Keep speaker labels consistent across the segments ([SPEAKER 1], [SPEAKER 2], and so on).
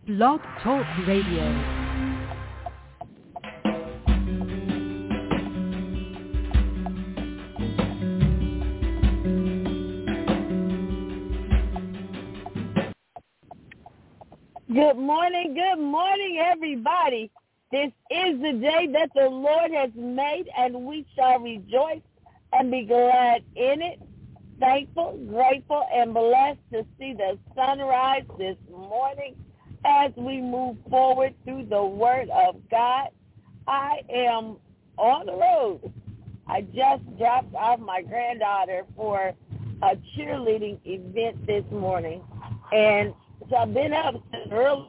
[SPEAKER 1] Blog Talk Radio.
[SPEAKER 2] Good morning, everybody. This is the day that the Lord has made, and we shall rejoice and be glad in it. Thankful, grateful, and blessed to see the sunrise this morning as we move forward through the Word of God. I am on the road. I just dropped off my granddaughter for a cheerleading event this morning, and so I've been up since early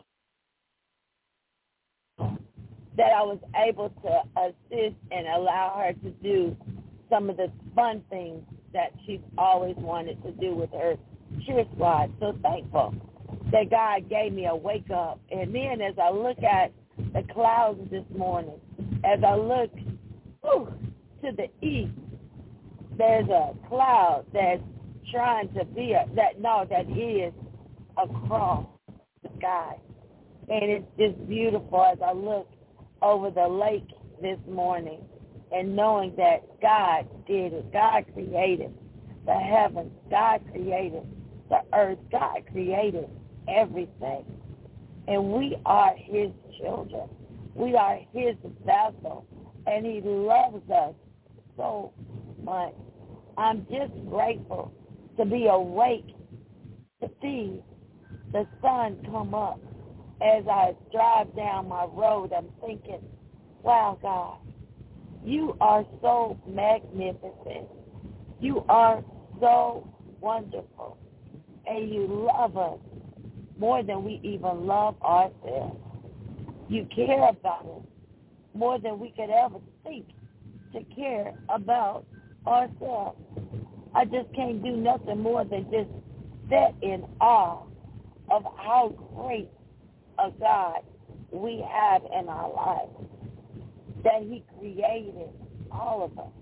[SPEAKER 2] that I was able to assist and allow her to do some of the fun things that she's always wanted to do with her cheer squad. So thankful that God gave me a wake up. And then as I look at the clouds this morning, as I look to the east, there's a cloud that's trying to be that is across the sky. And it's just beautiful as I look over the lake this morning and knowing that God did it. God created the heavens. God created the earth. God created everything. And we are his children. We are his vessel. And he loves us so much. I'm just grateful to be awake, to see the sun come up. As I drive down my road, I'm thinking, wow, God, you are so magnificent. You are so wonderful. And you love us more than we even love ourselves. You care about us more than we could ever think to care about ourselves. I just can't do nothing more than just sit in awe of how great a God we have in our lives, that he created all of us,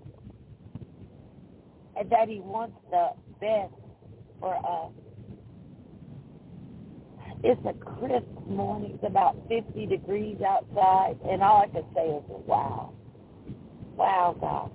[SPEAKER 2] and that he wants the best for us. It's a crisp morning. It's about 50 degrees outside, and all I can say is, wow. Wow, God.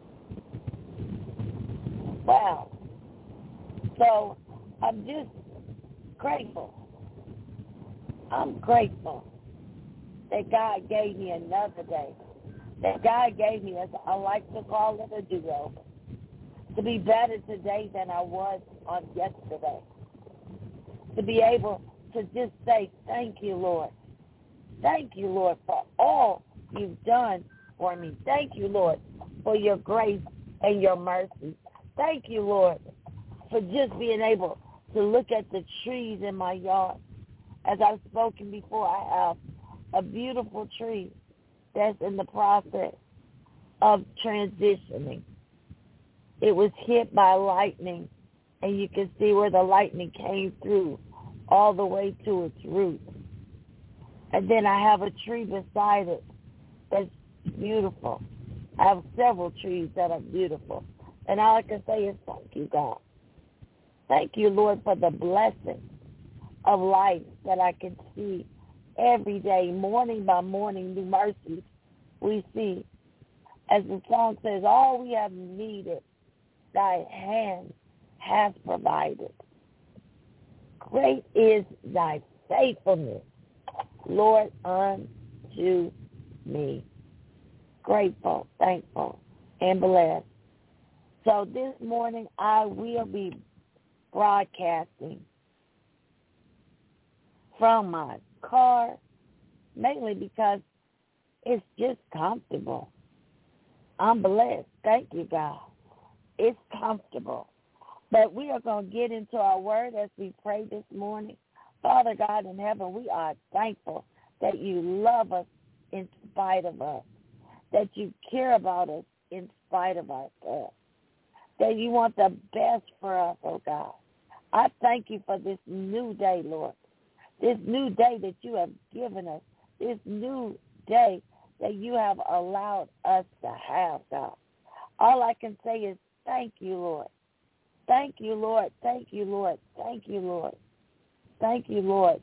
[SPEAKER 2] Wow. So I'm just grateful. I'm grateful that God gave me another day, that God gave me, as I like to call it, a do-over, to be better today than I was on yesterday, to be able to just say, thank you, Lord. Thank you, Lord, for all you've done for me. Thank you, Lord, for your grace and your mercy. Thank you, Lord, for just being able to look at the trees in my yard. As I've spoken before, I have a beautiful tree that's in the process of transitioning. It was hit by lightning, and you can see where the lightning came through all the way to its roots. And then I have a tree beside it that's beautiful. I have several trees that are beautiful. And all I can say is thank you, God. Thank you, Lord, for the blessing of life that I can see every day, morning by morning, new mercies we see. As the song says, all we have needed, thy hand has provided. Great is thy faithfulness, Lord, unto me. Grateful, thankful, and blessed. So this morning I will be broadcasting from my car, mainly because it's just comfortable. I'm blessed. Thank you, God. It's comfortable. But we are going to get into our word as we pray this morning. Father God in heaven, we are thankful that you love us in spite of us, that you care about us in spite of ourselves, that you want the best for us, oh God. I thank you for this new day, Lord. This new day that you have given us, this new day that you have allowed us to have, God. All I can say is thank you, Lord. Thank you, Lord. Thank you, Lord. Thank you, Lord. Thank you, Lord,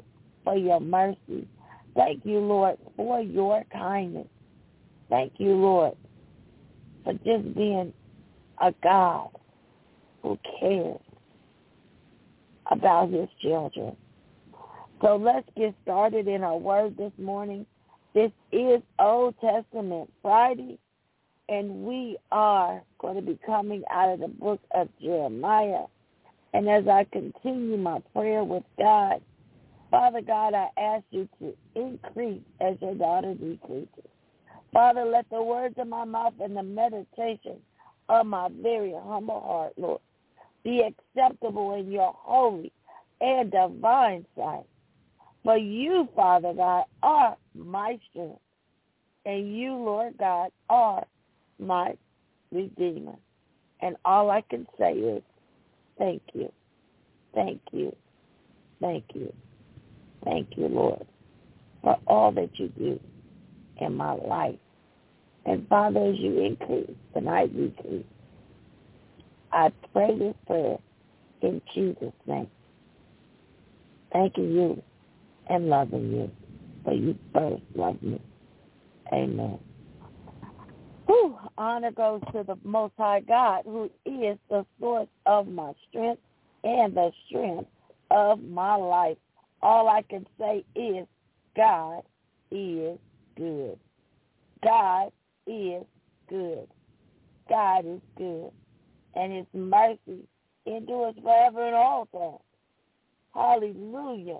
[SPEAKER 2] for your mercy. Thank you, Lord, for your kindness. Thank you, Lord, for just being a God who cares about his children. So let's get started in our word this morning. This is Old Testament Friday, and we are going to be coming out of the book of Jeremiah. And as I continue my prayer with God, Father God, I ask you to increase as your daughter decreases. Father, let the words of my mouth and the meditation of my very humble heart, Lord, be acceptable in your holy and divine sight. For you, Father God, are my strength, and you, Lord God, are my Redeemer. And all I can say is, thank you, thank you, thank you, thank you, Lord, for all that you do in my life. And Father, as you increase and I decrease, I pray this prayer in Jesus' name, thanking you and loving you, for you first loved me. Amen. Honor goes to the Most High God, who is the source of my strength and the strength of my life. All I can say is God is good. God is good. God is good. And his mercy endures forever and all times. Hallelujah.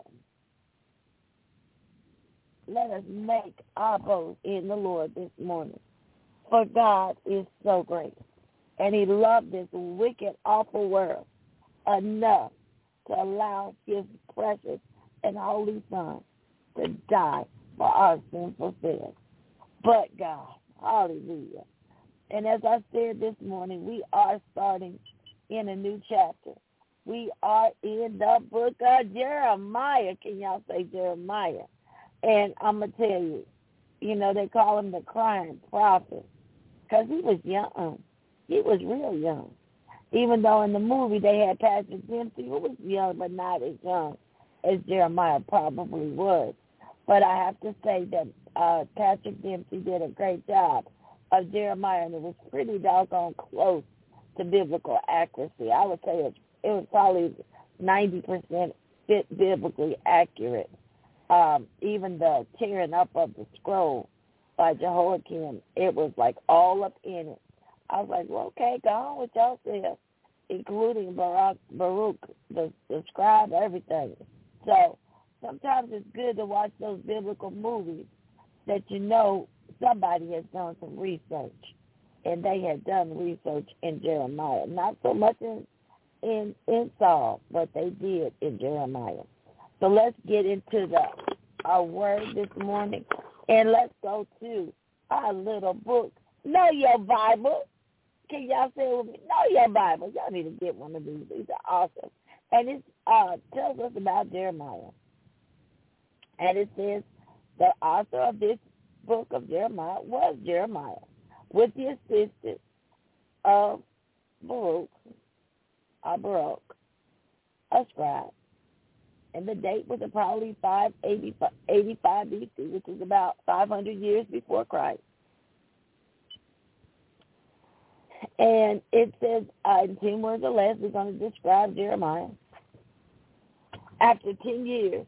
[SPEAKER 2] Let us make our boast in the Lord this morning. For God is so great. And he loved this wicked, awful world enough to allow his precious and holy Son to die for our sinful sins. But God, hallelujah. And as I said this morning, we are starting in a new chapter. We are in the book of Jeremiah. Can y'all say Jeremiah? And I'm going to tell you, they call him the crying prophet because he was young. He was real young. Even though in the movie they had Patrick Dempsey, who was young but not as young as Jeremiah probably was. But I have to say that Patrick Dempsey did a great job of Jeremiah, and it was pretty doggone close to biblical accuracy. I would say it was probably 90% biblically accurate. Even the tearing up of the scroll by Jehoiakim, it was like all up in it. I was like, well, okay, go on with y'all said, including Baruch, the scribe, everything. So sometimes it's good to watch those biblical movies that somebody has done some research, and they had done research in Jeremiah. Not so much in Saul, but they did in Jeremiah. So let's get into our word this morning, and let's go to our little book, Know Your Bible. Can y'all say it with me? Know Your Bible. Y'all need to get one of these. These are awesome. And it tells us about Jeremiah. And it says the author of this book of Jeremiah was Jeremiah, with the assistance of Baruch, a scribe. And the date was probably 585 BC, which is about 500 years before Christ. And it says, in 10 words or less, we're going to describe Jeremiah. After 10 years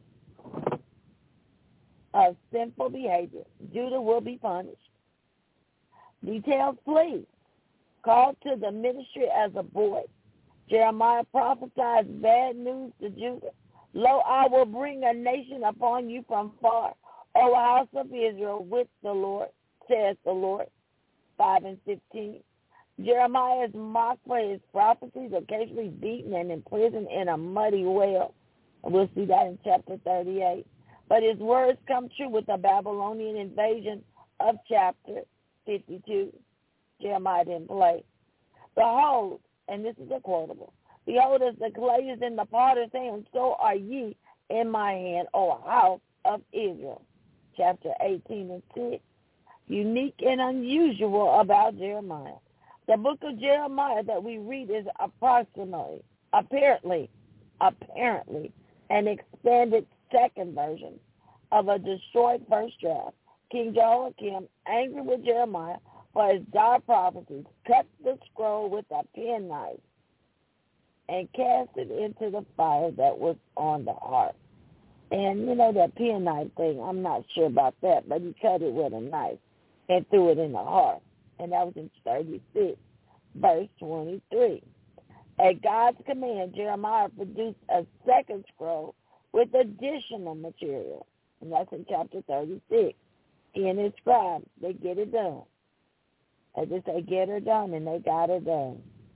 [SPEAKER 2] of sinful behavior, Judah will be punished. Details, please. Called to the ministry as a boy, Jeremiah prophesied bad news to Judah. Lo, I will bring a nation upon you from far, O house of Israel, with the Lord, says the Lord. 5 and 15. Jeremiah is mocked for his prophecies, occasionally beaten and imprisoned in a muddy well. We'll see that in chapter 38. But his words come true with the Babylonian invasion of chapter 52. Jeremiah didn't play. Behold, and this is a quotable, behold, as the clay is in the potter's hand, so are ye in my hand, O house of Israel. Chapter 18 and 6. Unique and unusual about Jeremiah. The book of Jeremiah that we read is apparently, an expanded second version of a destroyed first draft. King Jehoiakim, angry with Jeremiah for his dire prophecies, cut the scroll with a penknife and cast it into the fire that was on the ark. And you know that penknife thing, I'm not sure about that, but he cut it with a knife and threw it in the heart. And that was in 36, verse 23. At God's command, Jeremiah produced a second scroll with additional material. And that's in chapter 36. He and his scribes, they get it done. As they say, get her done, and they got her done.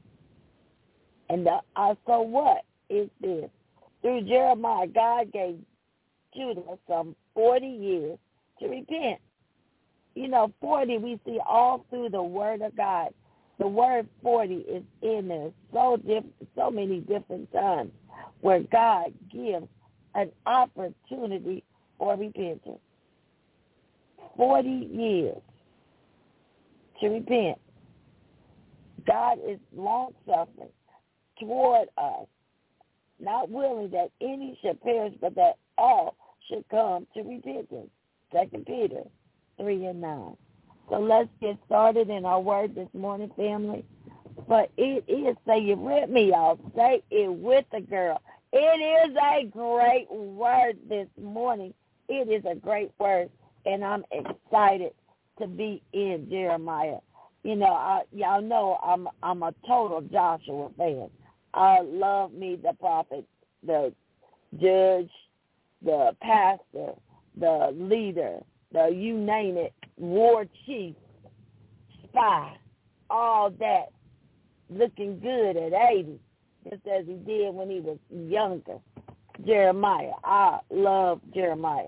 [SPEAKER 2] And so what is this? Through Jeremiah, God gave Judah some 40 years to repent. You know, 40 we see all through the Word of God. The word 40 is in there so many different times where God gives an opportunity for repentance. 40 years to repent. God is long-suffering toward us, not willing that any should perish, but that all should come to repentance. 2 Peter 3:9. So let's get started in our word this morning, family. But it is, say it with me, y'all. Say it with the girl. It is a great word this morning. It is a great word, and I'm excited to be in Jeremiah. You know, y'all know I'm a total Joshua fan. I love me the prophet, the judge, the pastor, the leader, the you name it, war chief, spy, all that, looking good at 80, just as he did when he was younger. Jeremiah. I love Jeremiah.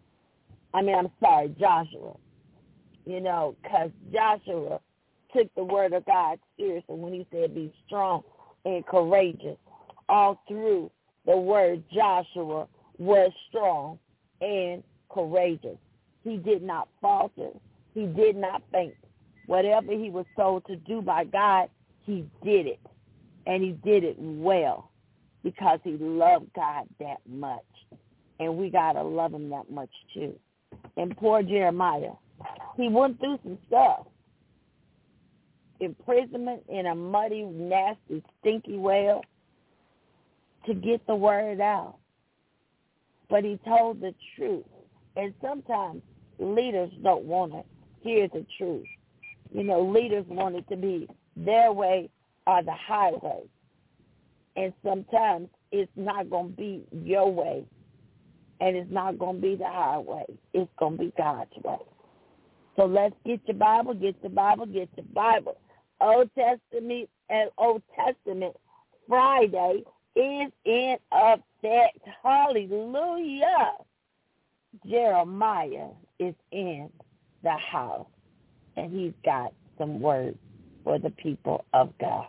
[SPEAKER 2] Joshua. You know, because Joshua took the word of God seriously when he said be strong and courageous. All through the word, Joshua was strong and courageous. He did not falter. He did not faint. Whatever he was told to do by God, he did it. And he did it well because he loved God that much. And we got to love him that much too. And poor Jeremiah, he went through some stuff. Imprisonment in a muddy, nasty, stinky well to get the word out. But he told the truth. And sometimes leaders don't want to hear the truth. You know, leaders want it to be their way or the highway. And sometimes it's not going to be your way. And it's not going to be the highway. It's going to be God's way. So let's get your Bible, get your Bible, get your Bible. Old Testament Friday is in effect. Hallelujah. Jeremiah is in the house, and he's got some words for the people of God.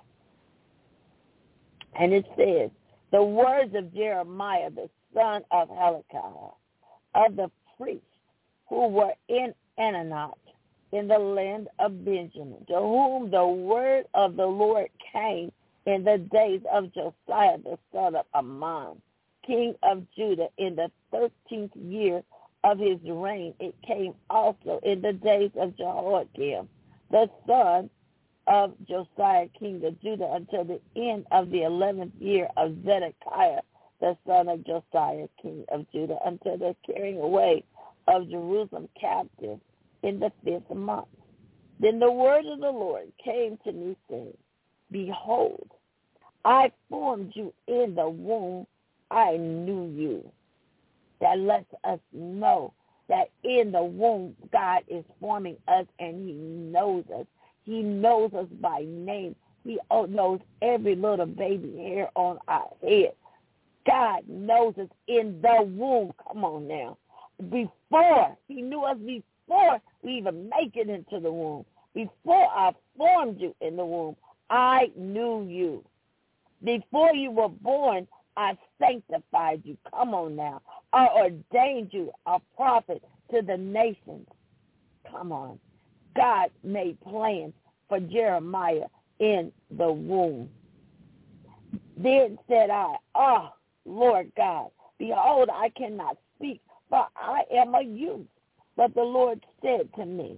[SPEAKER 2] And it says, the words of Jeremiah, the son of Hilkiah, of the priests who were in Anathoth, in the land of Benjamin, to whom the word of the Lord came in the days of Josiah, the son of Ammon, king of Judah, in the 13th year of his reign. It came also in the days of Jehoiakim, the son of Josiah, king of Judah, until the end of the 11th year of Zedekiah, the son of Josiah, king of Judah, until the carrying away of Jerusalem captive in the 5th month. Then the word of the Lord came to me, saying, behold, I formed you in the womb. I knew you. That lets us know that in the womb, God is forming us, and he knows us. He knows us by name. He knows every little baby hair on our head. God knows us in the womb. Come on now. Before, he knew us before we even make it into the womb. Before I formed you in the womb, I knew you. Before you were born, I sanctified you. Come on now. I ordained you a prophet to the nations. Come on. God made plans for Jeremiah in the womb. Then said I, Lord God, behold, I cannot speak, for I am a youth. But the Lord said to me,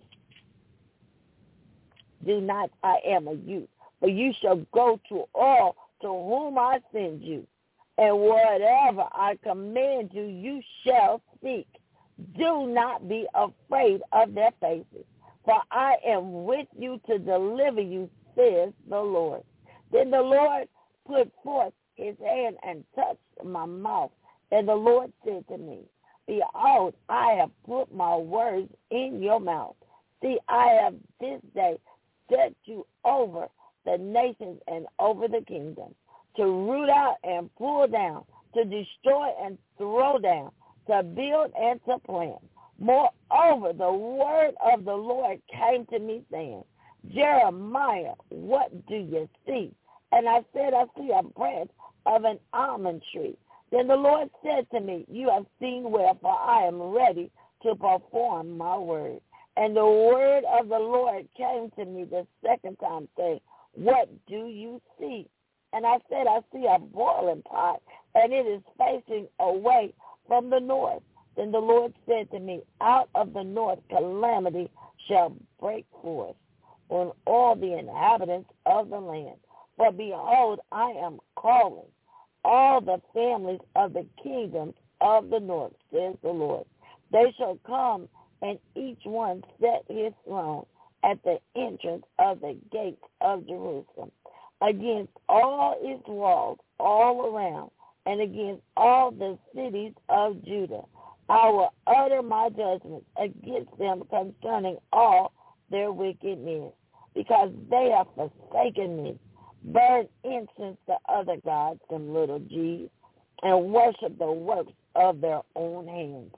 [SPEAKER 2] do not, I am a youth, but you shall go to all to whom I send you, and whatever I command you, you shall speak. Do not be afraid of their faces, for I am with you to deliver you, says the Lord. Then the Lord put forth his hand and touched my mouth, and the Lord said to me, behold, I have put my words in your mouth. See, I have this day set you over the nations and over the kingdoms, to root out and pull down, to destroy and throw down, to build and to plant. Moreover, the word of the Lord came to me, saying, Jeremiah, what do you see? And I said, I see a branch of an almond tree. Then the Lord said to me, you have seen well, for I am ready to perform my word. And the word of the Lord came to me the second time, saying, what do you see? And I said, I see a boiling pot, and it is facing away from the north. Then the Lord said to me, out of the north calamity shall break forth on all the inhabitants of the land. For behold, I am calling all the families of the kingdoms of the north, says the Lord. They shall come, and each one set his throne at the entrance of the gates of Jerusalem, against all its walls all around, and against all the cities of Judah. I will utter my judgments against them concerning all their wickedness, because they have forsaken me, burned incense to other gods, them little g's, and worship the works of their own hands.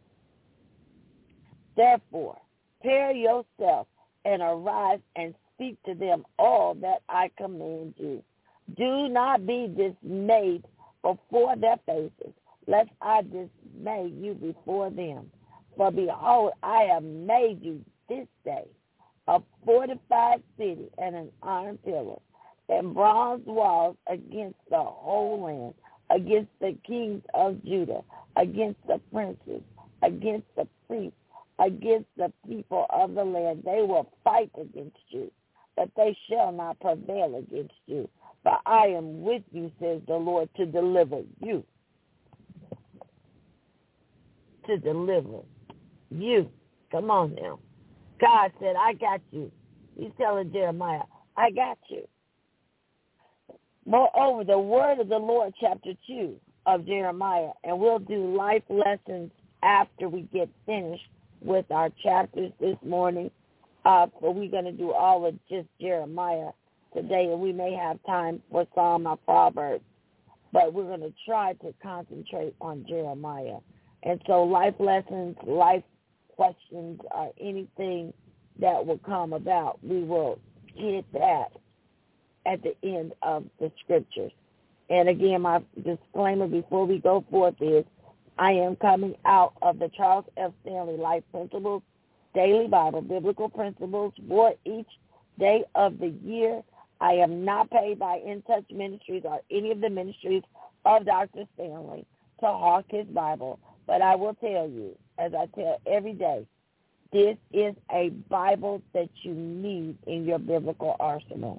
[SPEAKER 2] Therefore, prepare yourself and arise and speak to them all that I command you. Do not be dismayed before their faces, lest I dismay you before them. For behold, I have made you this day a fortified city and an iron pillar, and bronze walls against the whole land, against the kings of Judah, against the princes, against the priests, against the people of the land. They will fight against you, but they shall not prevail against you. For I am with you, says the Lord, to deliver you. To deliver you. Come on now. God said, I got you. He's telling Jeremiah, I got you. Moreover, the word of the Lord, chapter 2 of Jeremiah, and we'll do life lessons after we get finished with our chapters this morning. So we're going to do all of just Jeremiah today, and we may have time for Psalm or Proverbs, but we're going to try to concentrate on Jeremiah. And so life lessons, life questions, or anything that will come about, we will get that at the end of the scriptures. And again, my disclaimer before we go forth is, I am coming out of the Charles F. Stanley Life Principles Daily Bible, Biblical Principles for each day of the year. I am not paid by In Touch Ministries or any of the ministries of Dr. Stanley to hawk his Bible. But I will tell you, as I tell every day, this is a Bible that you need in your biblical arsenal.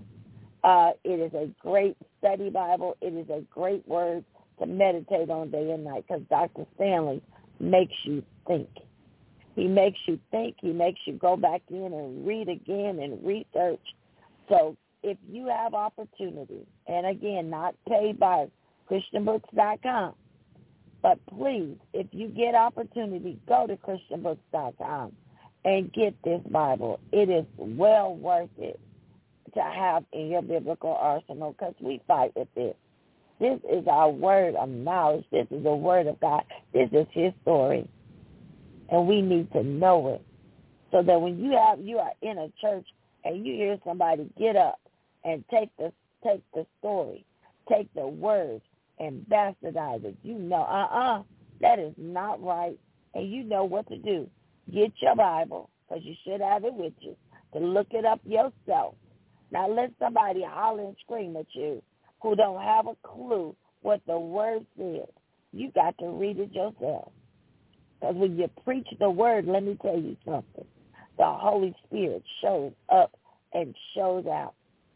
[SPEAKER 2] It is a great study Bible. It is a great word to meditate on day and night, because Dr. Stanley makes you think. He makes you think. He makes you go back in and read again and research. So if you have opportunity, and again, not paid by ChristianBooks.com, but please, if you get opportunity, go to ChristianBooks.com and get this Bible. It is well worth it to have in your biblical arsenal, because we fight with this. This is our word of knowledge. This is the word of God. This is his story. And we need to know it, so that when you are in a church and you hear somebody get up and take the story, take the words and bastardize it, you know, that is not right. And you know what to do. Get your Bible, because you should have it with you, to look it up yourself. Now let somebody holler and scream at you who don't have a clue what the word says. You got to read it yourself. Because when you preach the word, let me tell you something. The Holy Spirit shows up and shows out.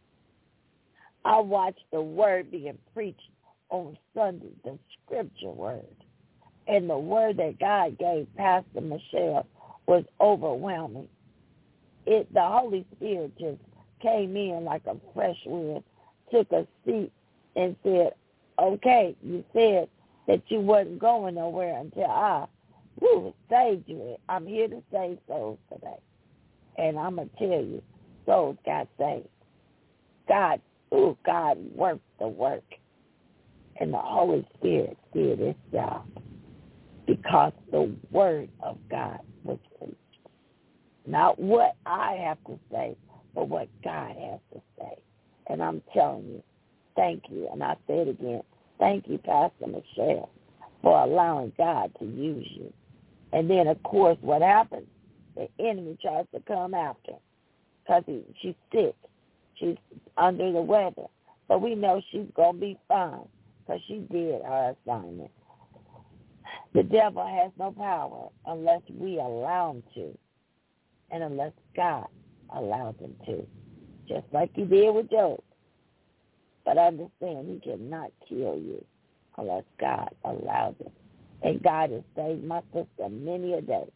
[SPEAKER 2] I watched the word being preached on Sunday, the scripture word. And the word that God gave Pastor Michelle was overwhelming. The Holy Spirit just came in like a fresh wind, took a seat and said, okay, you said that you wasn't going nowhere until I saved you. I'm here to save souls today. And I'm going to tell you, souls got saved. God worked the work. And the Holy Spirit did its job because the word of God was preached. Not what I have to say, but what God has to say. And I'm telling you, thank you. And I say it again, thank you, Pastor Michelle, for allowing God to use you. And then, of course, what happens? The enemy tries to come after because she's sick. She's under the weather. But we know she's going to be fine because she did her assignment. The devil has no power unless we allow him to and unless God allows him to, just like he did with Job. But understand, he cannot kill you unless God allows it. And God has saved my sister many a day.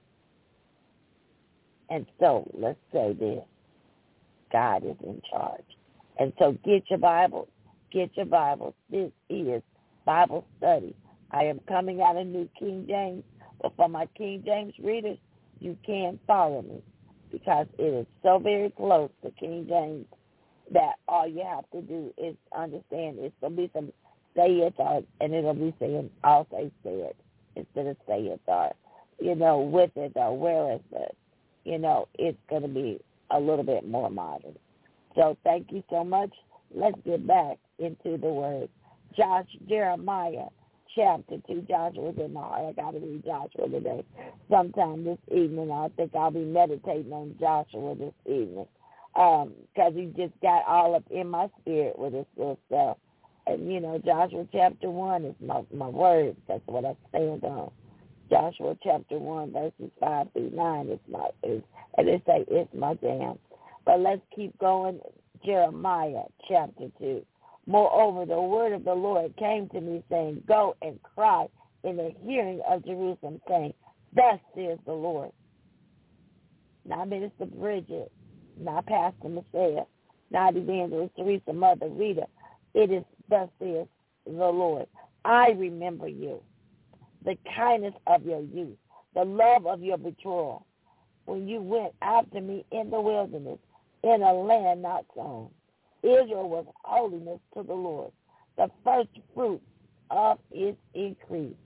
[SPEAKER 2] And so let's say this. God is in charge. And so get your Bibles. Get your Bibles. This is Bible study. I am coming out of New King James. But for my King James readers, you can follow me because it is so very close to King James that all you have to do is understand it's going to be some say it and it'll be saying, I'll say it instead of say it or, with it or where is it. It's going to be a little bit more modern. So thank you so much. Let's get back into the word. Jeremiah chapter 2. Joshua's in my heart. I got to read Joshua today. Sometime this evening, I think I'll be meditating on Joshua this evening because he just got all up in my spirit with this little stuff. And, Joshua chapter 1 is my word. That's what I stand on. Joshua chapter 1, verses 5 through 9 and they say it's my jam. But let's keep going. Jeremiah chapter 2. Moreover, the word of the Lord came to me, saying, go and cry in the hearing of Jerusalem, saying, thus says the Lord. Not Minister Bridget, not Pastor Michelle, not Evangelist Teresa, Mother Rita. It is thus says the Lord. I remember you, the kindness of your youth, the love of your betrothal, when you went after me in the wilderness, in a land not sown. Israel was holiness to the Lord, the first fruit of its increase.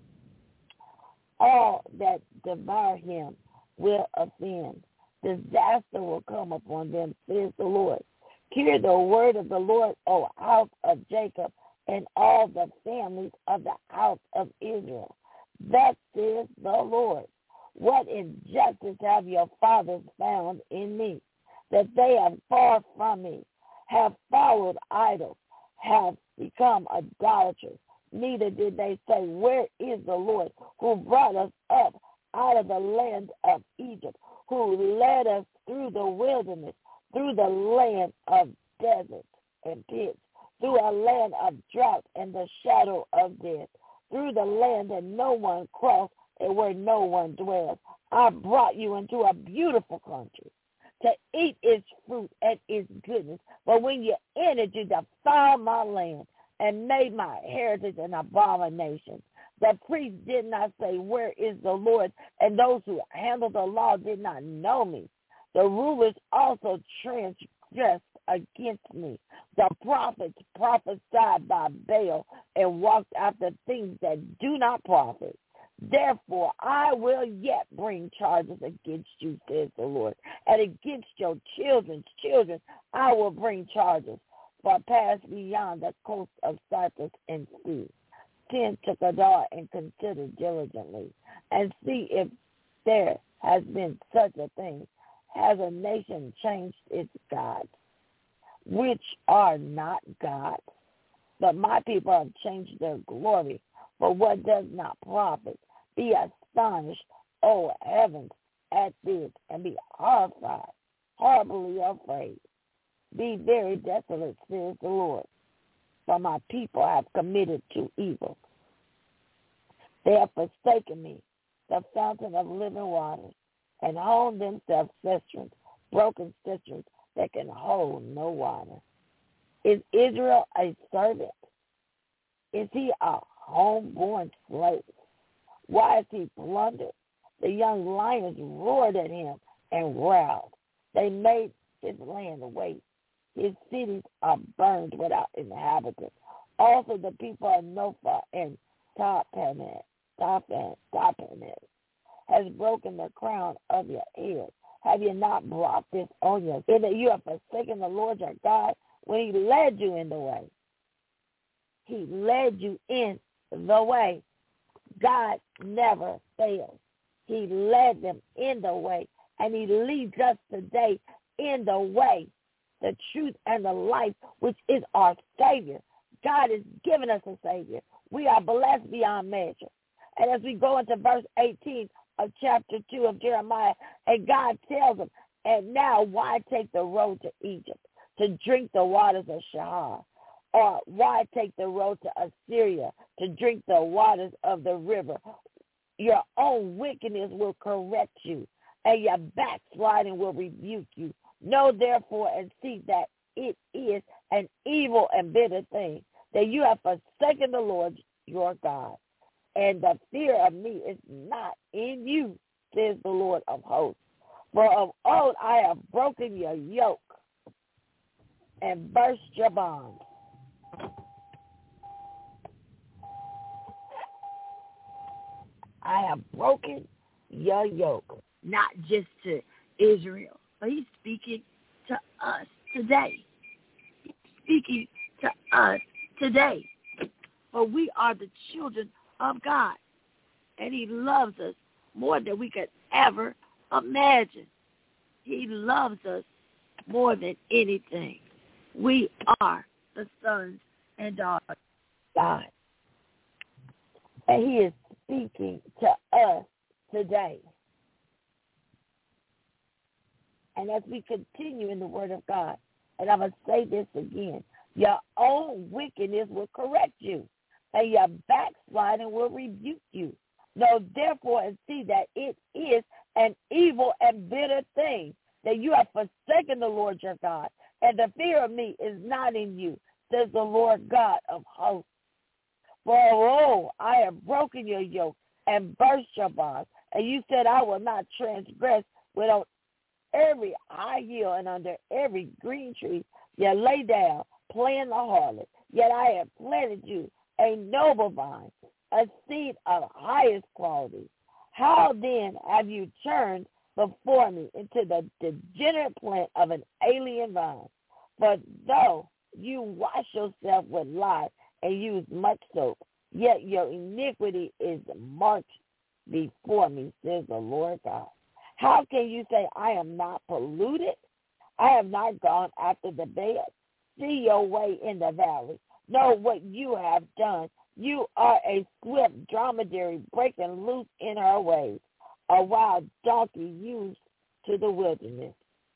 [SPEAKER 2] All that devour him will offend. Disaster will come upon them, says the Lord. Hear the word of the Lord, O house of Jacob, and all the families of the house of Israel. Thus says the Lord. What injustice have your fathers found in me, that they have far from me, have followed idols, have become idolaters. Neither did they say, where is the Lord who brought us up out of the land of Egypt, who led us through the wilderness, through the land of deserts and pits, through a land of drought and the shadow of death, through the land that no one crossed and where no one dwells. I brought you into a beautiful country to eat its fruit and its goodness. But when you entered, you defiled my land and made my heritage an abomination. The priests did not say, where is the Lord? And those who handled the law did not know me. The rulers also transgressed against me. The prophets prophesied by Baal and walked after things that do not profit. Therefore, I will yet bring charges against you, says the Lord, and against your children's children I will bring charges, for pass beyond the coast of Cyprus and see. Send to Kedar and consider diligently, and see if there has been such a thing. Has a nation changed its gods, which are not gods? But my people have changed their glory for what does not profit. Be astonished, O heavens, at this, and be horrified, horribly afraid. Be very desolate, says the Lord, for my people have committed to evil. They have forsaken me, the fountain of living waters, and honed themselves cisterns, broken cisterns that can hold no water. Is Israel a servant? Is he a homeborn slave? Why is he plundered? The young lions roared at him and growled. They made his land waste. His cities are burned without inhabitants. Also the people of Nophah and Tahpanhes has broken the crown of your head. Have you not brought this on you? In that you have forsaken the Lord your God when he led you in the way. He led you in the way. God never fails. He led them in the way, and he leads us today in the way, the truth and the life, which is our Savior. God has given us a Savior. We are blessed beyond measure. And as we go into verse 18 of chapter 2 of Jeremiah, and God tells them, and now why take the road to Egypt to drink the waters of Shahar? Or why take the road to Assyria to drink the waters of the river? Your own wickedness will correct you, and your backsliding will rebuke you. Know therefore and see that it is an evil and bitter thing, that you have forsaken the Lord your God, and the fear of me is not in you, says the Lord of hosts. For of old I have broken your yoke and burst your bonds. I have broken your yoke, not just to Israel, but he's speaking to us today. He's speaking to us today. For we are the children of God, and he loves us more than we could ever imagine. He loves us more than anything. We are the sons and daughters of God. And he is speaking to us today. And as we continue in the word of God, and I'm going to say this again, your own wickedness will correct you, and your backsliding will rebuke you. Know therefore and see that it is an evil and bitter thing, that you have forsaken the Lord your God, and the fear of me is not in you, says the Lord God of hosts. For I have broken your yoke and burst your bonds, and you said, I will not transgress. With on every high hill and under every green tree you lay down, playing the harlot. Yet I have planted you a noble vine, a seed of highest quality. How then have you turned before me into the degenerate plant of an alien vine? For though you wash yourself with lye and use much soap, yet your iniquity is marked before me, says the Lord God. How can you say, I am not polluted? I have not gone after the bed. See your way in the valley. Know what you have done. You are a swift dromedary breaking loose in her ways, a wild donkey used to the wilderness.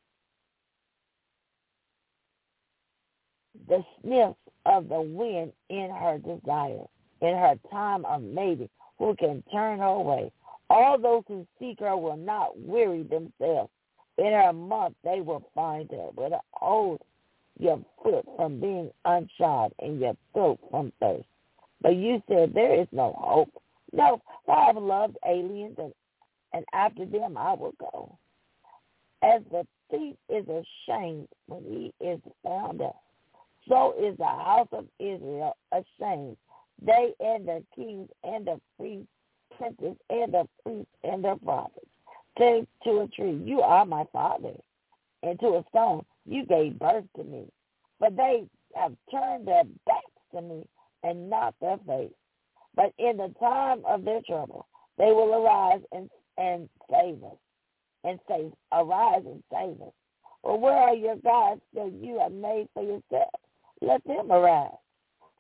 [SPEAKER 2] The sniffs of the wind in her desire, in her time of mating, who can turn her away. All those who seek her will not weary themselves. In her month they will find her, with an hold your foot from being unshod and your throat from thirst. But you said, there is no hope. No, for I have loved aliens, and after them I will go. As the thief is ashamed when he is found out, so is the house of Israel ashamed. They and their kings and the priests, princes and the priests and their prophets. Say to a tree, you are my father, and to a stone, you gave birth to me. But they have turned their backs to me and not their face. But in the time of their trouble, they will arise and save us, and say, arise and save us. Well, where are your gods that you have made for yourself? Let them arise.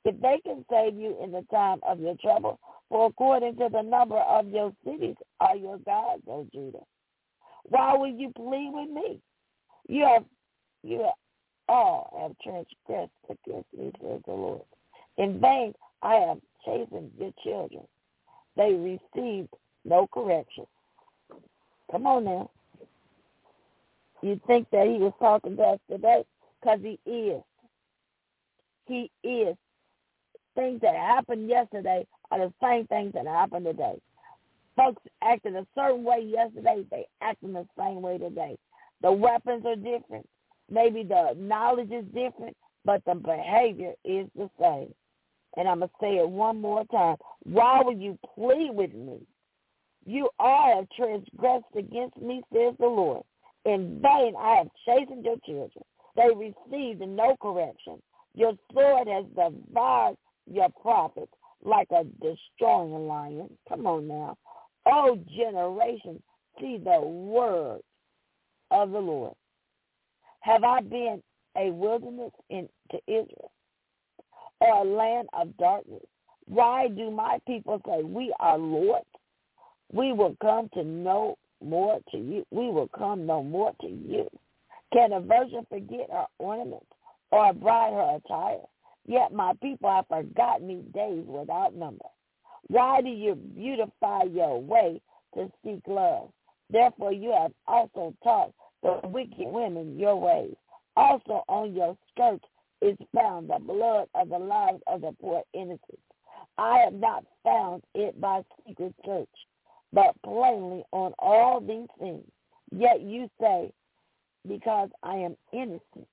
[SPEAKER 2] If they can save you in the time of your trouble, for according to the number of your cities are your gods, O Judah. Why will you plead with me? You all have transgressed against me, says the Lord. In vain I have chastened your children. They received no correction. Come on now. You think that he was talking to us today? Because he is. He is. Things that happened yesterday are the same things that happen today. Folks acted a certain way yesterday, they act in the same way today. The weapons are different. Maybe the knowledge is different, but the behavior is the same. And I'm going to say it one more time. Why will you plead with me? You all have transgressed against me, says the Lord. In vain I have chastened your children. They received no correction. Your sword has devoured your prophets like a destroying lion. Come on now. O generation, see the word of the Lord. Have I been a wilderness to Israel, or a land of darkness? Why do my people say, we are lords? We will come to no more to you. We will come no more to you. Can a virgin forget her ornaments, or a bride her attire? Yet my people have forgotten me days without number. Why do you beautify your way to seek love? Therefore you have also taught the wicked women your ways. Also on your skirts is found the blood of the lives of the poor innocent. I have not found it by secret search, but plainly on all these things. Yet you say, because I am innocent,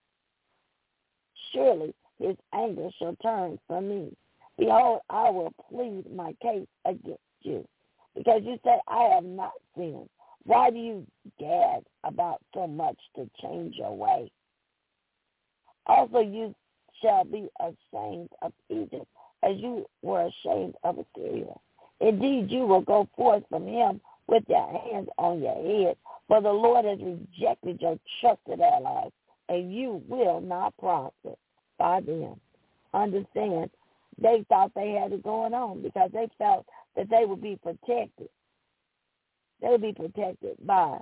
[SPEAKER 2] surely his anger shall turn from me. Behold, I will plead my case against you, because you say, I have not sinned. Why do you gad about so much to change your way? Also you shall be ashamed of Egypt, as you were ashamed of Assyria. Indeed, you will go forth from him with your hands on your head, for the Lord has rejected your trusted allies, and you will not prosper by them. Understand, they thought they had it going on because they felt that they would be protected. They would be protected by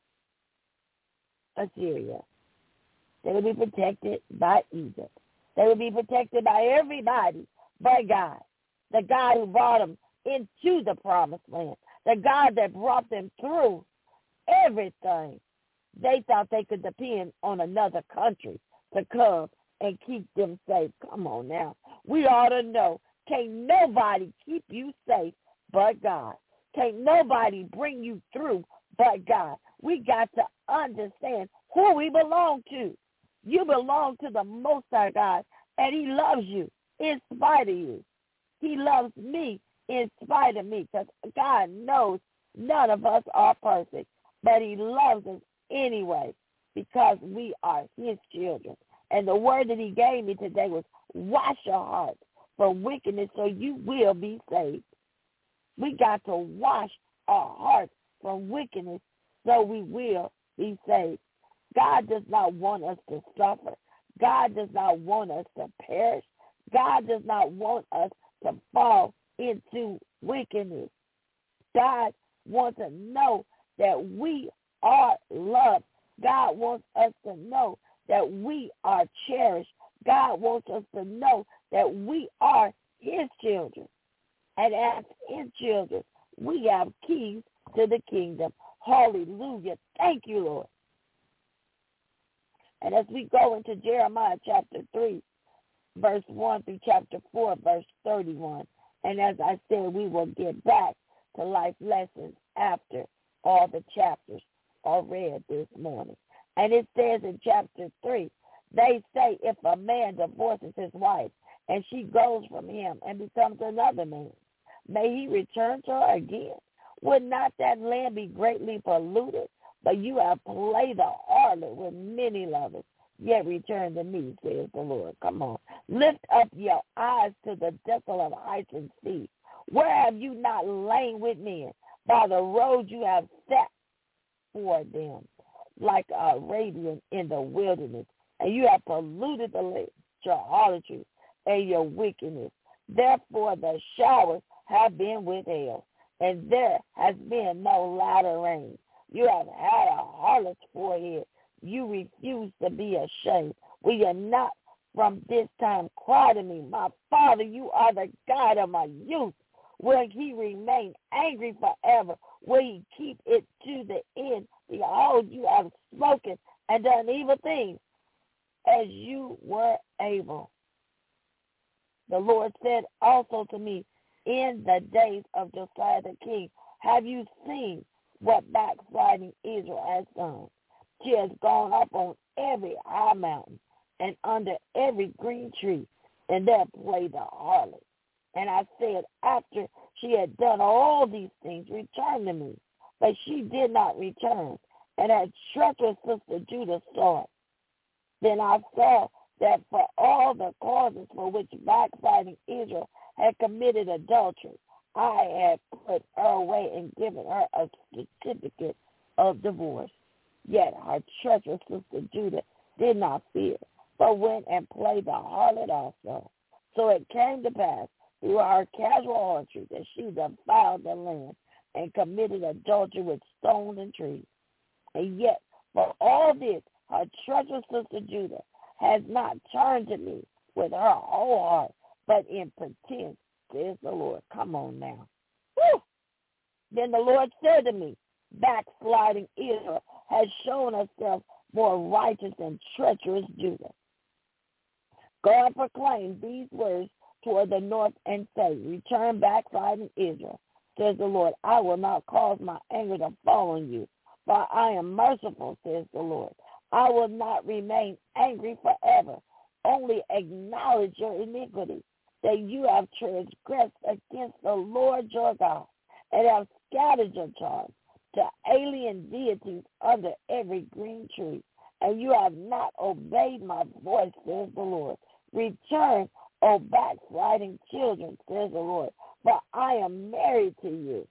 [SPEAKER 2] Assyria. They would be protected by Egypt. They would be protected by everybody but God, the God who brought them into the promised land, the God that brought them through everything. They thought they could depend on another country to come and keep them safe. Come on now. We ought to know, can't nobody keep you safe but God. Can't nobody bring you through but God. We got to understand who we belong to. You belong to the Most High God, and he loves you in spite of you. He loves me in spite of me, because God knows none of us are perfect, but he loves us anyway because we are his children. And the word that he gave me today was, wash your heart from wickedness so you will be saved. We got to wash our hearts from wickedness so we will be saved. God does not want us to suffer. God does not want us to perish. God does not want us to fall into wickedness. God wants to know that we are loved. God wants us to know that we are cherished. God wants us to know that we are his children. And as his children, we have keys to the kingdom. Hallelujah. Thank you, Lord. And as we go into Jeremiah chapter 3, verse 1 through chapter 4, verse 31, and as I said, we will get back to life lessons after all the chapters are read this morning. And it says in chapter 3, they say if a man divorces his wife and she goes from him and becomes another man, may he return to her again? Would not that land be greatly polluted? But you have played the harlot with many lovers, yet return to me, says the Lord. Come on. Lift up your eyes to the desolate heights and see. Where have you not lain with men? By the road you have set for them, like a radiant in the wilderness. And you have polluted the land, your harlotry. and your wickedness. Therefore the showers have been withheld, and there has been no latter rain. You have had a harlot's forehead. You refuse to be ashamed. Will you not from this time cry to me, my Father, you are the God of my youth? Will he remain angry forever? Will he keep it to the end? Behold, you have spoken and done evil things as you were able. The Lord said also to me, in the days of Josiah the king, have you seen what backsliding Israel has done? She has gone up on every high mountain and under every green tree, and there played the harlot. And I said, after she had done all these things, return to me. But she did not return, and her treacherous sister Judah saw it. Then I saw that for all the causes for which backsliding Israel had committed adultery, I had put her away and given her a certificate of divorce. Yet her treacherous sister Judah did not fear, but went and played the harlot also. So it came to pass through her casual harlotry that she defiled the land and committed adultery with stones and trees. And yet, for all this, her treacherous sister Judah has not turned to me with her whole heart, but in pretense, says the Lord. Come on now. Woo! Then the Lord said to me, backsliding Israel has shown herself more righteous than treacherous Judah. God proclaimed these words toward the north and say, return backsliding Israel, says the Lord. I will not cause my anger to fall on you, for I am merciful, says the Lord. I will not remain angry forever. Only acknowledge your iniquity, that you have transgressed against the Lord your God, and have scattered your charge to alien deities under every green tree. And you have not obeyed my voice, says the Lord. Return, O backsliding children, says the Lord, for I am married to you.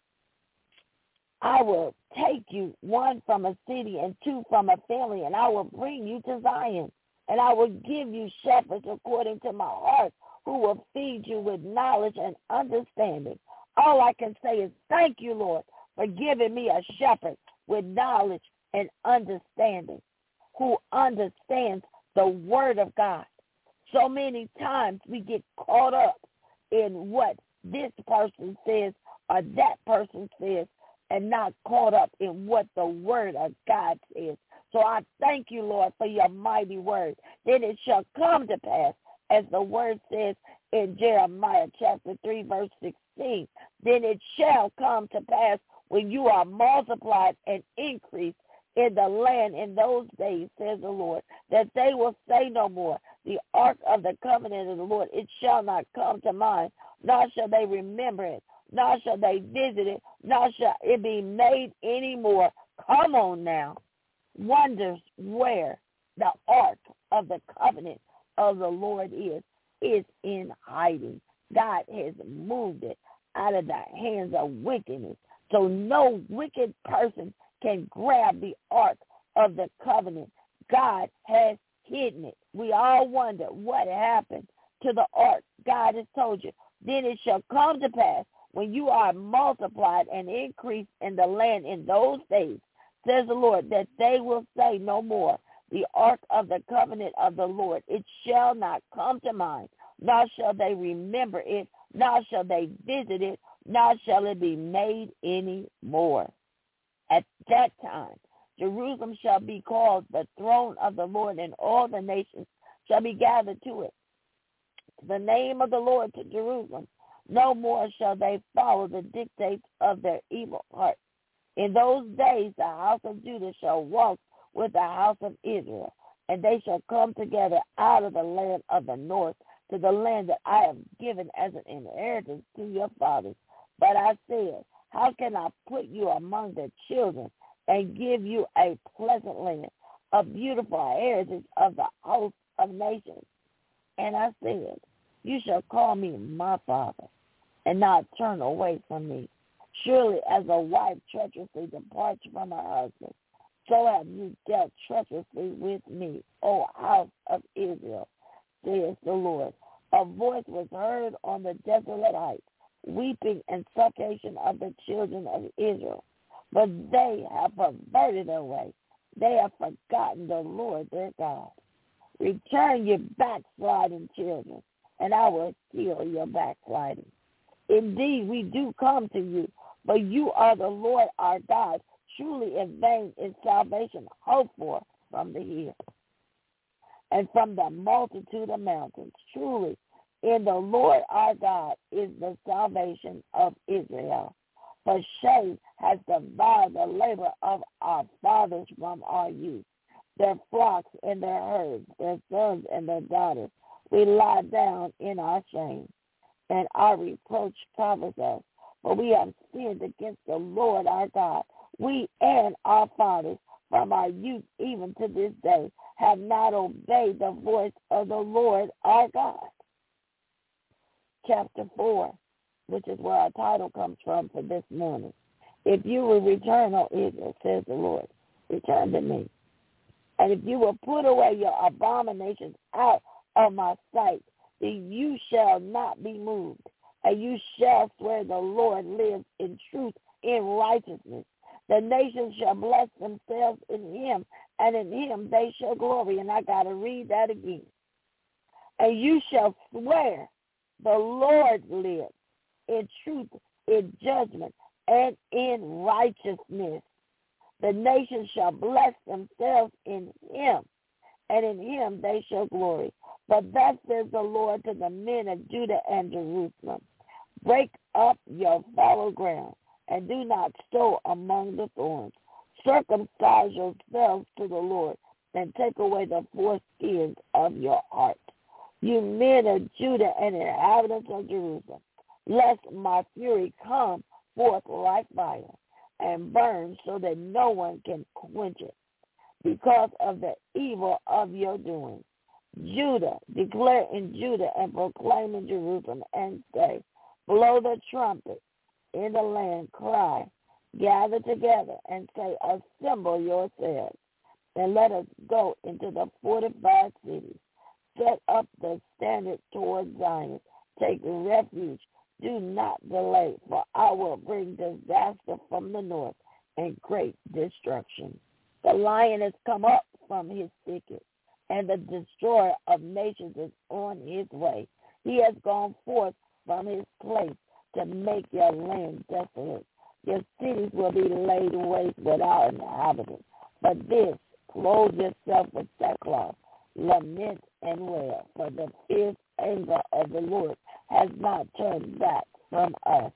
[SPEAKER 2] I will take you, one from a city and two from a family, and I will bring you to Zion. And I will give you shepherds according to my heart, who will feed you with knowledge and understanding. All I can say is thank you, Lord, for giving me a shepherd with knowledge and understanding, who understands the word of God. So many times we get caught up in what this person says or that person says, and not caught up in what the word of God says. So I thank you, Lord, for your mighty word. Then it shall come to pass, as the word says in Jeremiah chapter 3, verse 16. Then it shall come to pass when you are multiplied and increased in the land in those days, says the Lord, that they will say no more, the ark of the covenant of the Lord, it shall not come to mind, nor shall they remember it, nor shall they visit it, nor shall it be made any more. Come on now. Wonders where the ark of the covenant of the Lord is in hiding. God has moved it out of the hands of wickedness. So no wicked person can grab the ark of the covenant. God has hidden it. We all wonder what happened to the ark. God has told you. Then it shall come to pass when you are multiplied and increased in the land in those days, says the Lord, that they will say no more, the ark of the covenant of the Lord, it shall not come to mind, nor shall they remember it, nor shall they visit it, nor shall it be made any more. At that time, Jerusalem shall be called the throne of the Lord, and all the nations shall be gathered to it. The name of the Lord to Jerusalem. No more shall they follow the dictates of their evil heart. In those days the house of Judah shall walk with the house of Israel, and they shall come together out of the land of the north to the land that I have given as an inheritance to your fathers. But I said, how can I put you among the children and give you a pleasant land, a beautiful heritage of the host of nations? And I said, you shall call me my father, and not turn away from me. Surely as a wife treacherously departs from her husband, so have you dealt treacherously with me, O house of Israel, says the Lord. A voice was heard on the desolate heights, weeping and supplication of the children of Israel. But they have perverted their way. They have forgotten the Lord their God. Return, you backsliding children, and I will heal your backsliding. Indeed, we do come to you, but you are the Lord our God. Truly in vain is salvation hoped for from the hills and from the multitude of mountains. Truly, in the Lord our God is the salvation of Israel. For shame has devoured the labor of our fathers from our youth. Their flocks and their herds, their sons and their daughters, we lie down in our shame, and our reproach covers us. For we have sinned against the Lord our God. We and our fathers from our youth even to this day have not obeyed the voice of the Lord our God. Chapter 4, which is where our title comes from for this morning. If you will return, O Israel, says the Lord, return to me. And if you will put away your abominations out of my sight, then you shall not be moved. And you shall swear the Lord lives in truth, in righteousness. The nations shall bless themselves in him, and in him they shall glory. And I got to read that again. And you shall swear the Lord lives in truth, in judgment, and in righteousness. The nations shall bless themselves in him, and in him they shall glory. But thus says the Lord to the men of Judah and Jerusalem, break up your fallow ground, and do not sow among the thorns. Circumcise yourselves to the Lord, and take away the foreskins of your heart. You men of Judah and inhabitants of Jerusalem, lest my fury come forth like fire, and burn so that no one can quench it, because of the evil of your doing. Judah, declare in Judah and proclaim in Jerusalem, and say, blow the trumpet in the land, cry, gather together, and say, assemble yourselves, and let us go into the fortified cities. Set up the standard toward Zion. Take refuge. Do not delay, for I will bring disaster from the north and great destruction. The lion has come up from his thicket, and the destroyer of nations is on his way. He has gone forth from his place to make your land desolate. Your cities will be laid waste without inhabitants. But this, clothe yourself with sackcloth, lament and wail, for the fierce anger of the Lord has not turned back from us.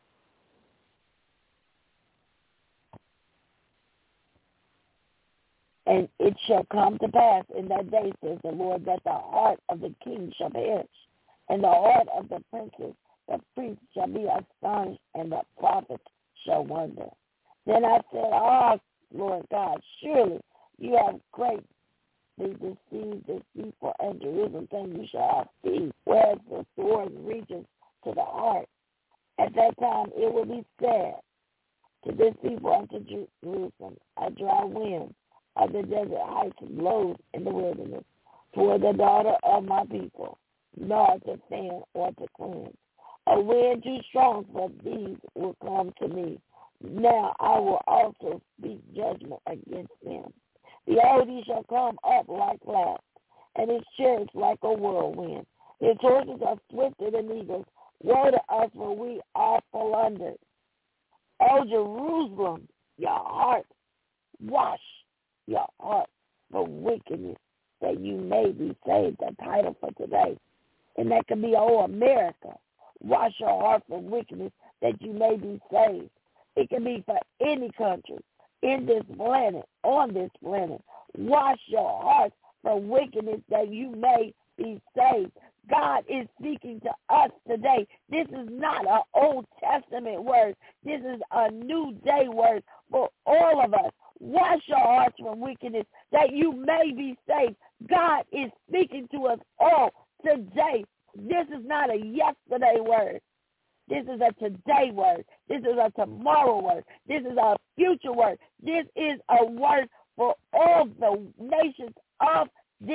[SPEAKER 2] And it shall come to pass in that day, says the Lord, that the heart of the king shall perish, and the heart of the princes, the priests shall be astonished, and the prophets shall wonder. Then I said, Lord God, surely you have greatly deceived this people, and Jerusalem, saying you shall have peace, whereas the sword reaches to the heart. At that time it will be said to this people and to Jerusalem, a dry wind of the desert heights blows in the wilderness toward the daughter of my people, nor to fan or to cleanse. A wind too strong for these will come to me. Now I will also speak judgment against them. Behold, he shall come up like clouds, and his chariots like a whirlwind. His horses are swifter than eagles. Woe to us, for we are plundered. O Jerusalem, your heart, wash your heart from wickedness, that you may be saved. The title for today. And that could be, oh, America, wash your heart from wickedness, that you may be saved. It can be for any country, in this planet, on this planet. Wash your heart from wickedness, that you may be saved. God is speaking to us today. This is not an Old Testament word. This is a new day word for all of us. Wash your hearts from wickedness, that you may be saved. God is speaking to us all today. This is not a yesterday word. This is a today word. This is a tomorrow word. This is a future word. This is a word for all the nations of this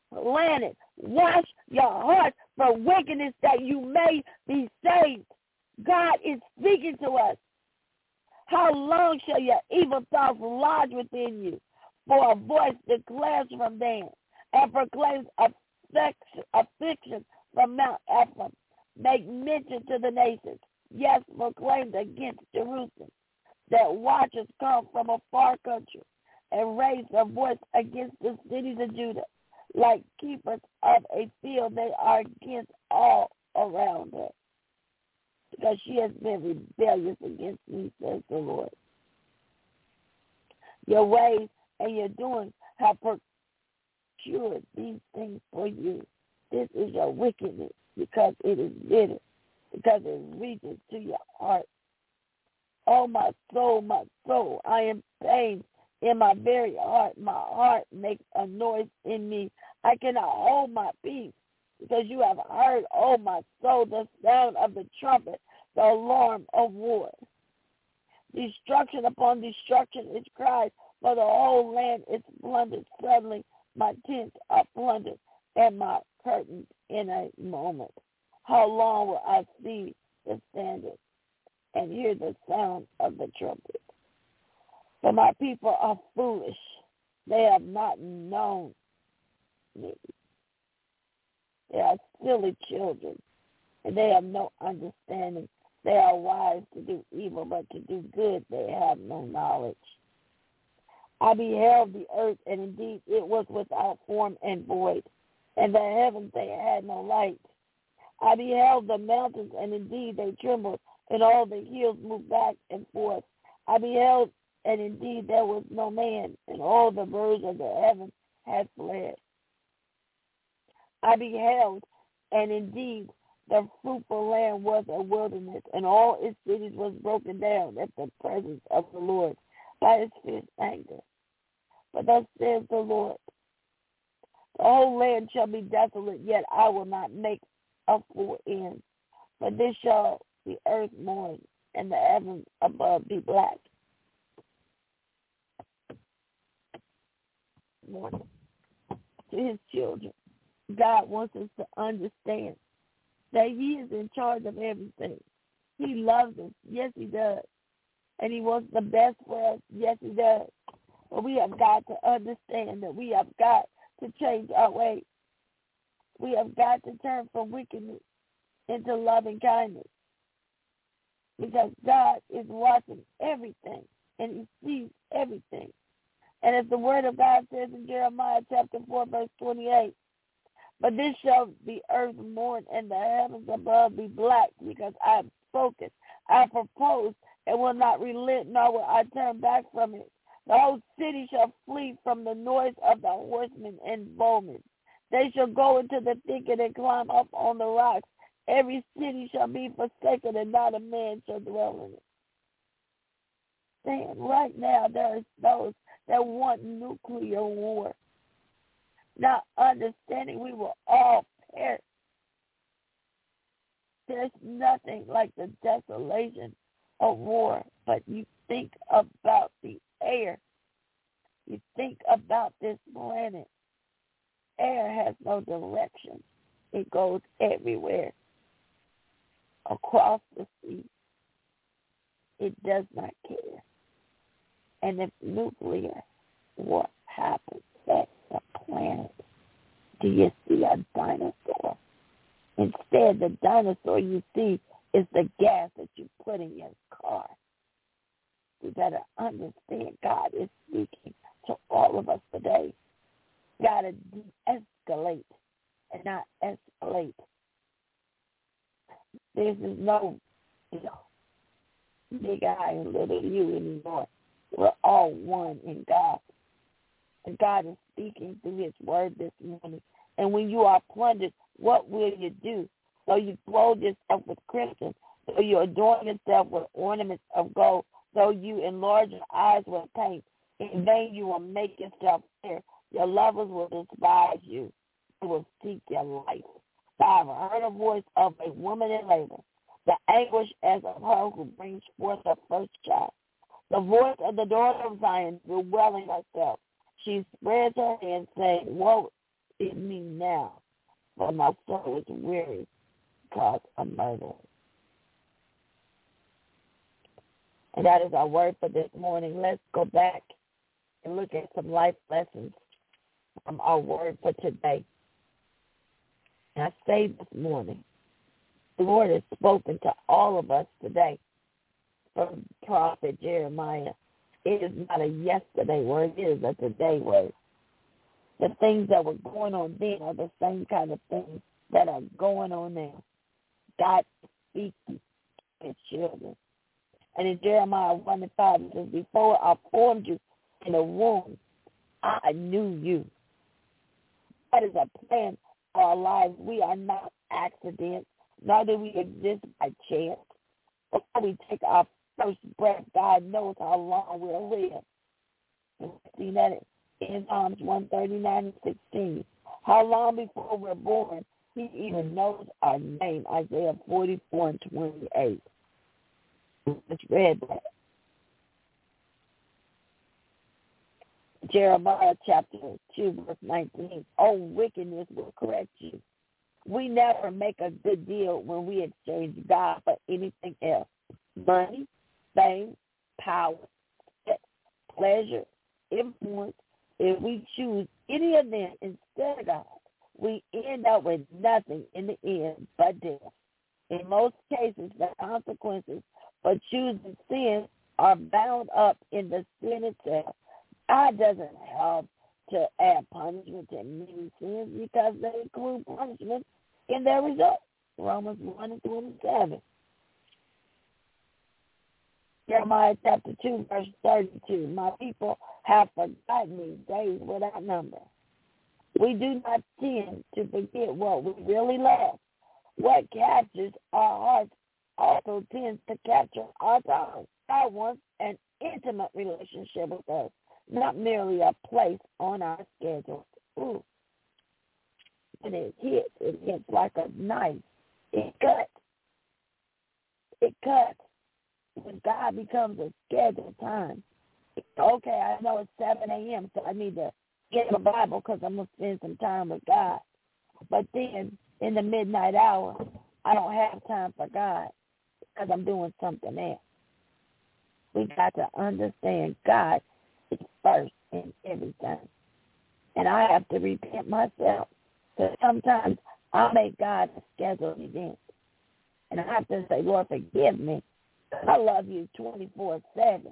[SPEAKER 2] planted. Wash your heart from wickedness that you may be saved. God is speaking to us. How long shall your evil thoughts lodge within you? For a voice declares from Dan and proclaims affliction from Mount Ephraim. Make mention to the nations. Yes, proclaimed against Jerusalem, that watchers come from a far country and raise their voice against the cities of Judah. Like keepers of a field, they are against all around her, because she has been rebellious against me, says the Lord. Your ways and your doings have procured these things for you. This is your wickedness, because it is bitter, because it reaches to your heart. Oh, my soul, I am pained in my very heart. My heart makes a noise in me. I cannot hold my peace, because you have heard, oh, my soul, the sound of the trumpet, the alarm of war. Destruction upon destruction is cried, for the whole land is plundered. Suddenly my tents are plundered, and my curtains in a moment. How long will I see the standard and hear the sound of the trumpet? For my people are foolish. They have not known me. They are silly children, and they have no understanding. They are wise to do evil, but to do good they have no knowledge. I beheld the earth, and indeed it was without form and void, and the heavens they had no light. I beheld the mountains, and indeed they trembled, and all the hills moved back and forth. I beheld, and indeed there was no man, and all the birds of the heavens had fled. I beheld, and indeed the fruitful land was a wilderness, and all its cities was broken down at the presence of the Lord by his fierce anger. But thus says the Lord, the whole land shall be desolate, yet I will not make a full end. For this shall the earth mourn, and the heavens above be black. Mourning to his children. God wants us to understand that he is in charge of everything. He loves us. Yes, he does. And he wants the best for us. Yes, he does. But we have got to understand that we have got to change our ways. We have got to turn from wickedness into loving kindness. Because God is watching everything, and he sees everything. And as the word of God says in Jeremiah chapter 4, verse 28, but this shall the earth mourn, and the heavens above be black, because I have spoken, I have proposed, and will not relent, nor will I turn back from it. The whole city shall flee from the noise of the horsemen and bowmen. They shall go into the thicket and climb up on the rocks. Every city shall be forsaken, and not a man shall dwell in it. Saying right now there is those that want nuclear war, not understanding we will all perish. There's nothing like the desolation of war, but you think about the air. You think about this planet. Air has no direction. It goes everywhere. Across the sea. It does not care. And if nuclear war happens at the planet, do you see a dinosaur? Instead, the dinosaur you see is the gas that you put in your car. You better understand God is speaking to all of us today. Got to de-escalate and not escalate. This is no big I and little you anymore. We're all one in God. And God is speaking through his word this morning. And when you are plundered, what will you do? So you clothe yourself with crimson, so you adorn yourself with ornaments of gold, so you enlarge your eyes with paint. In vain you will make yourself fair. Your lovers will despise you. They will seek your life. For I have heard a voice of a woman in labor, the anguish as of her who brings forth her first child. The voice of the daughter of Zion bewailing herself. She spreads her hands, saying, woe Feed me now, for my soul is weary because of murder. And that is our word for this morning. Let's go back and look at some life lessons from our word for today. And I say this morning, the Lord has spoken to all of us today from Prophet Jeremiah. It is not a yesterday word, it is a today word. The things that were going on then are the same kind of things that are going on now. God speaks to his children. And in Jeremiah 1:5, it says, before I formed you in the womb, I knew you. That is a plan for our lives. We are not accidents, nor do we exist by chance. Before we take our first breath, God knows how long we'll live. And we see that in Psalms 139:16. How long before we're born, he even knows our name, Isaiah 44:28. Let's read that. Jeremiah chapter 2, verse 19. Oh, wickedness will correct you. We never make a good deal when we exchange God for anything else. Money, fame, power, sex, pleasure, influence. If we choose any of them instead of God, we end up with nothing in the end but death. In most cases, the consequences for choosing sin are bound up in the sin itself. God doesn't have to add punishment to many sins because they include punishment in their result. Romans 1:27. Jeremiah chapter 2, verse 32. My people have forgotten me days without number. We do not tend to forget what we really love. What captures our hearts also tends to capture our tongue. God wants an intimate relationship with us, not merely a place on our schedule. Ooh. When it hits like a knife. It cuts. It cuts. When God becomes a scheduled time. Okay, I know it's 7 a.m., so I need to get in the Bible because I'm going to spend some time with God. But then, in the midnight hour, I don't have time for God because I'm doing something else. We got to understand God is first in everything. And I have to repent myself. So sometimes I make God a scheduled event. And I have to say, Lord, forgive me. I love you 24/7,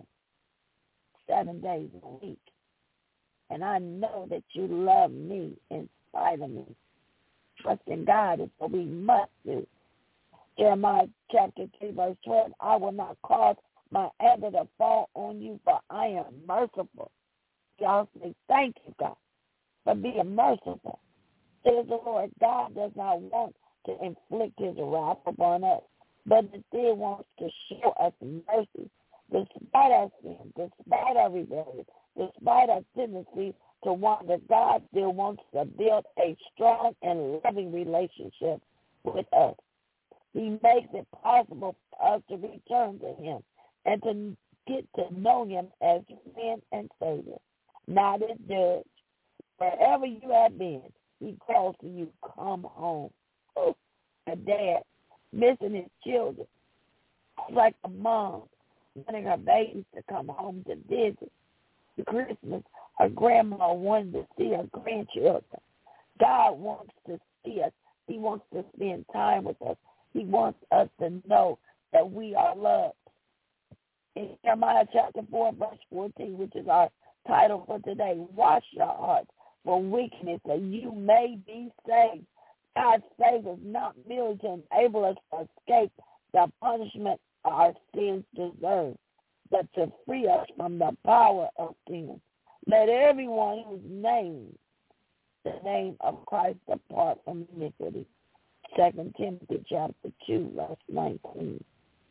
[SPEAKER 2] 7 days a week. And I know that you love me in spite of me. Trusting God is what we must do. Jeremiah chapter 3, verse 12, I will not cause my anger to fall on you, for I am merciful. Y'all say, thank you, God, for being merciful. Says the Lord, God does not want to inflict his wrath upon us, but instead wants to show us mercy, despite our sin, despite our rebellion, despite our tendency to wander. God still wants to build a strong and loving relationship with us. He makes it possible for us to return to him and to get to know him as friend and Savior, not as judge. Wherever you have been, he calls to you, come home. Oh, a dad missing his children, like a mom wanting her babies to come home to visit. For Christmas, a grandma wanted to see her grandchildren. God wants to see us. He wants to spend time with us. He wants us to know that we are loved. In Jeremiah chapter 4, verse 14, which is our title for today, wash your hearts from wickedness that you may be saved. God saved us not merely to enable us to escape the punishment our sins deserve, but to free us from the power of sin. Let everyone whose name, the name of Christ, depart from iniquity. 2 Timothy chapter 2, verse 19.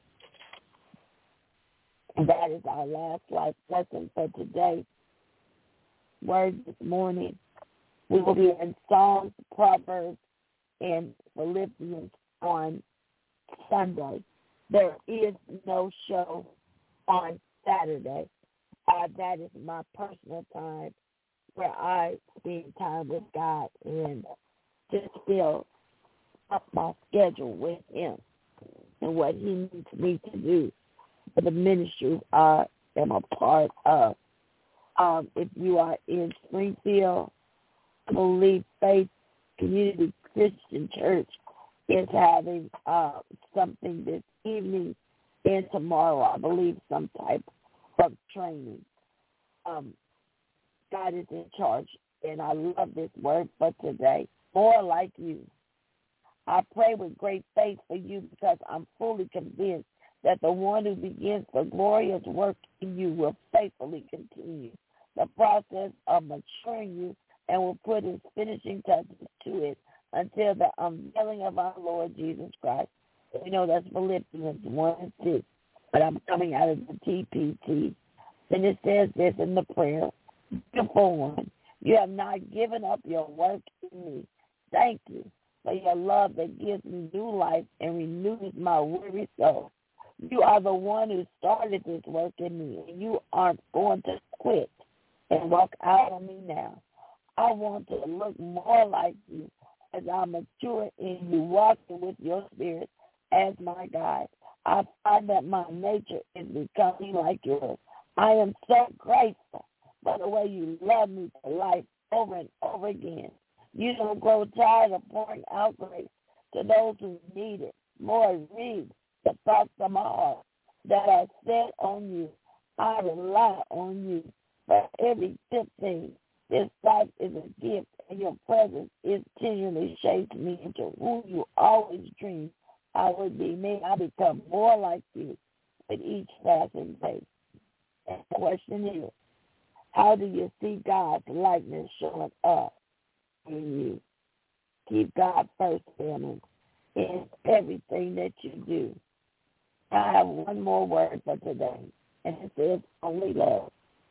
[SPEAKER 2] And that is our last life lesson for today. Word this morning. We will be in Psalms, Proverbs, and Philippians on Sunday. There is no show on Saturday. That is my personal time where I spend time with God and just fill up my schedule with him and what he needs me to do for the ministry I am a part of. If you are in Springfield, I believe Faith Community Christian Church is having something this evening and tomorrow, I believe, some type of training. God is in charge, and I love this word for today. More like you. I pray with great faith for you because I'm fully convinced that the one who begins the glorious work in you will faithfully continue the process of maturing you and will put his finishing touches to it until the unveiling of our Lord Jesus Christ. We know that's Philippians 1:6, but I'm coming out of the TPT. And it says this in the prayer, beautiful one, you have not given up your work in me. Thank you for your love that gives me new life and renews my weary soul. You are the one who started this work in me, and you aren't going to quit and walk out on me now. I want to look more like you as I mature in you, walking with your spirit as my guide. I find that my nature is becoming like yours. I am so grateful for the way you love me to life over and over again. You don't grow tired of pouring out grace to those who need it. Lord, read the thoughts of my heart that are set on you. I rely on you for every good thing. This life is a gift, and your presence is continually shaping me into who you always dreamed I would be. May I become more like you with each passing day. And the question is, how do you see God's likeness showing up in you? Keep God first, family, in everything that you do. I have one more word for today, and it says only love.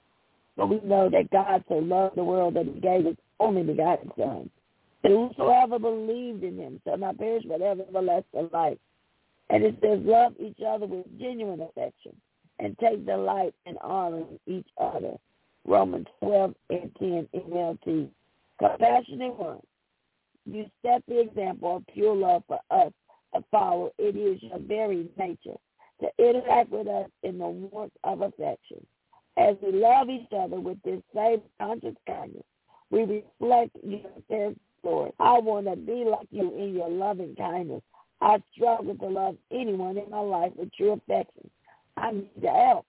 [SPEAKER 2] But we know that God so loved the world that he gave his only begotten Son. And whosoever believed in him shall not perish but have everlasting life. And it says, love each other with genuine affection and take delight in honoring each other. Romans 12:10 NLT. Compassionate one. You set the example of pure love for us to follow. It is your very nature to interact with us in the warmth of affection. As we love each other with this same conscious kindness, we reflect your character, Lord. I want to be like you in your loving kindness. I struggle to love anyone in my life with true affection. I need to help.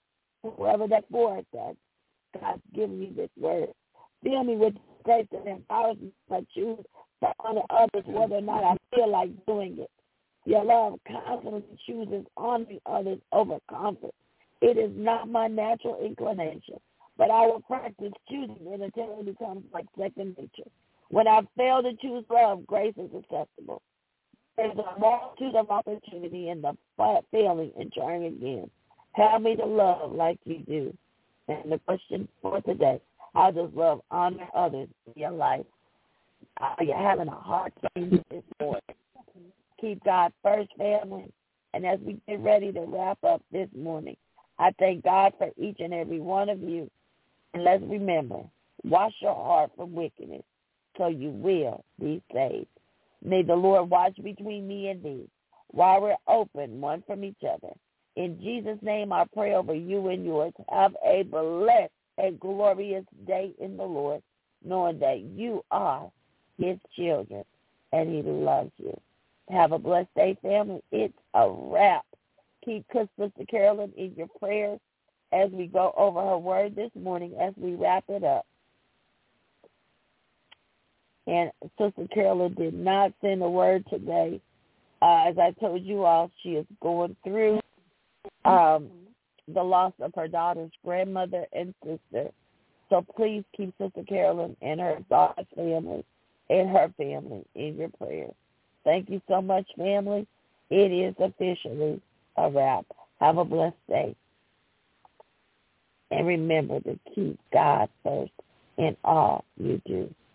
[SPEAKER 2] Whoever that for us, God's given me this word. Fill me with grace that empowers me to choose to honor others whether or not I feel like doing it. Your love constantly chooses honoring others over comfort. It is not my natural inclination, but I will practice choosing it until it becomes like second nature. When I fail to choose love, grace is acceptable. There's a multitude of opportunity in the failing and trying again. Help me to love like you do. And the question for today, how does love honor others in your life? Are you having a hard time this morning? Keep God first, family. And as we get ready to wrap up this morning, I thank God for each and every one of you. And let's remember, wash your heart from wickedness so you will be saved. May the Lord watch between me and thee while we're open one from each other. In Jesus' name, I pray over you and yours. Have a blessed and glorious day in the Lord, knowing that you are his children and he loves you. Have a blessed day, family. It's a wrap. Keep Sister Carolyn in your prayers as we go over her word this morning as we wrap it up. And Sister Carolyn did not send a word today. As I told you all, she is going through the loss of her daughter's grandmother and sister. So please keep Sister Carolyn and her daughter's family and her family in your prayers. Thank you so much, family. It is officially a wrap. Have a blessed day. And remember to keep God first in all you do.